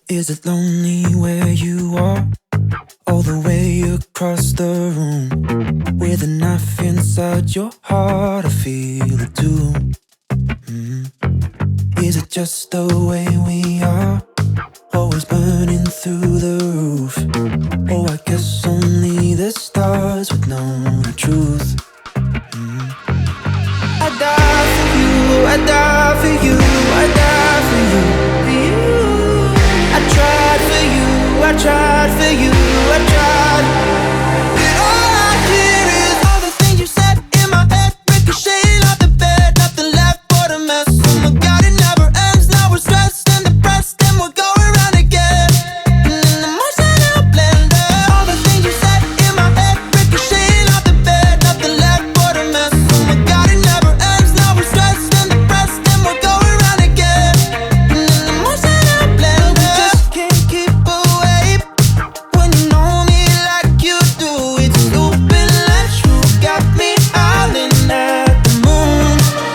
Is it lonely where you are? All the way across the room, with a knife inside your heart, I feel it too. Is it just the way we are? Always burning through the roof. Oh, I guess only the stars would know the truth. I die for you, I die for you, I die for you, for you. I tried for you, I tried for you, I tried. But all I hear is all the things you said in my head, ricocheting off the bed, nothing left but a mess. Oh my God, it never ends. Now we're stressed and depressed, and we're going round again in an emotional blender. All the things you said in my head, ricocheting off the bed, nothing left but a mess. Oh my God, it never ends. Now we're stressed and depressed, and we're going round again in an emotional blender. We just can't keep away when you know me like you do. It's stupid like you got me howling at the moon.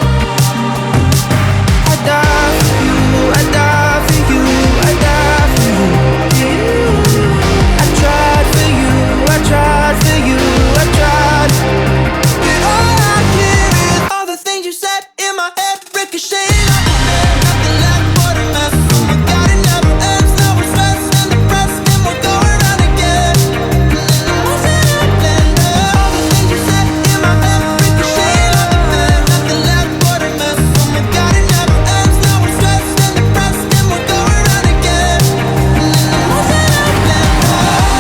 I die for you, I die for you, I die for you, you. I tried for you, I tried for you, I tried. But all I hear is all the things you said in my head, ricocheting off the bed, nothing left but a mess. Oh my God, it never ends. Now we're stressed and depressed, and we're going round again in an emotional blender. All the things you said in my head, ricocheting off the bed, nothing left but a mess. Oh my God, it never ends. Now we're stressed and depressed, and we're going round again in an emotional blender.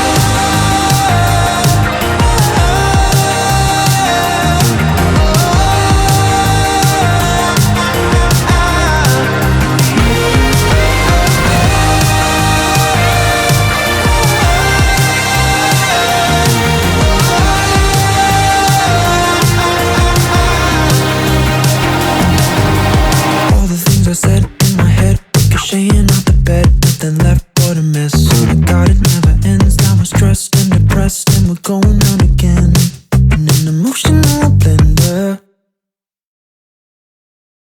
All the things I said in my head, ricocheting off the bed, nothing left but a mess. Oh my God, it never ends. Now we're stressed and depressed, and we're going round again.